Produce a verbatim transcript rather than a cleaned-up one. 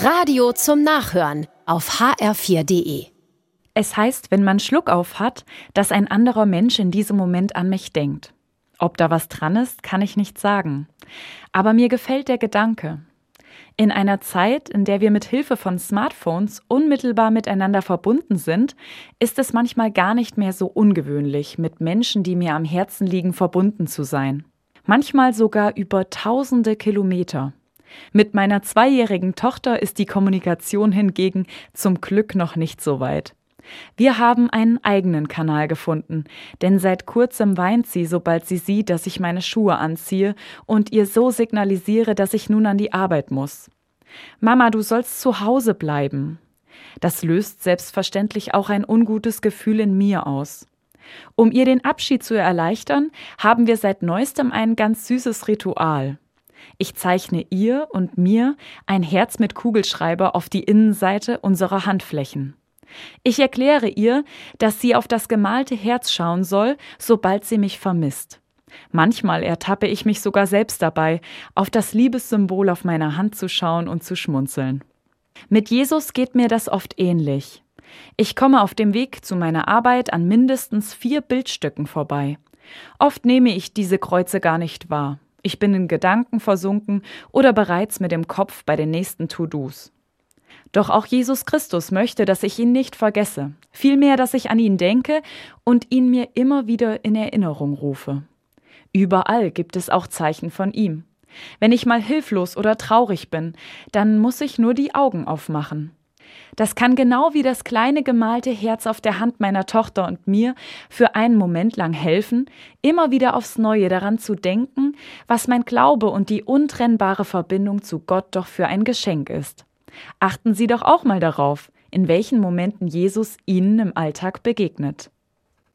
Radio zum Nachhören auf h r vier punkt d e. Es heißt, wenn man Schluck auf hat, dass ein anderer Mensch in diesem Moment an mich denkt. Ob da was dran ist, kann ich nicht sagen. Aber mir gefällt der Gedanke. In einer Zeit, in der wir mit Hilfe von Smartphones unmittelbar miteinander verbunden sind, ist es manchmal gar nicht mehr so ungewöhnlich, mit Menschen, die mir am Herzen liegen, verbunden zu sein. Manchmal sogar über tausende Kilometer. Mit meiner zweijährigen Tochter ist die Kommunikation hingegen zum Glück noch nicht so weit. Wir haben einen eigenen Kanal gefunden, denn seit kurzem weint sie, sobald sie sieht, dass ich meine Schuhe anziehe und ihr so signalisiere, dass ich nun an die Arbeit muss. Mama, du sollst zu Hause bleiben. Das löst selbstverständlich auch ein ungutes Gefühl in mir aus. Um ihr den Abschied zu erleichtern, haben wir seit neuestem ein ganz süßes Ritual. Ich zeichne ihr und mir ein Herz mit Kugelschreiber auf die Innenseite unserer Handflächen. Ich erkläre ihr, dass sie auf das gemalte Herz schauen soll, sobald sie mich vermisst. Manchmal ertappe ich mich sogar selbst dabei, auf das Liebessymbol auf meiner Hand zu schauen und zu schmunzeln. Mit Jesus geht mir das oft ähnlich. Ich komme auf dem Weg zu meiner Arbeit an mindestens vier Bildstücken vorbei. Oft nehme ich diese Kreuze gar nicht wahr. Ich bin in Gedanken versunken oder bereits mit dem Kopf bei den nächsten To-Dos. Doch auch Jesus Christus möchte, dass ich ihn nicht vergesse, vielmehr, dass ich an ihn denke und ihn mir immer wieder in Erinnerung rufe. Überall gibt es auch Zeichen von ihm. Wenn ich mal hilflos oder traurig bin, dann muss ich nur die Augen aufmachen. Das kann genau wie das kleine gemalte Herz auf der Hand meiner Tochter und mir für einen Moment lang helfen, immer wieder aufs Neue daran zu denken, was mein Glaube und die untrennbare Verbindung zu Gott doch für ein Geschenk ist. Achten Sie doch auch mal darauf, in welchen Momenten Jesus Ihnen im Alltag begegnet.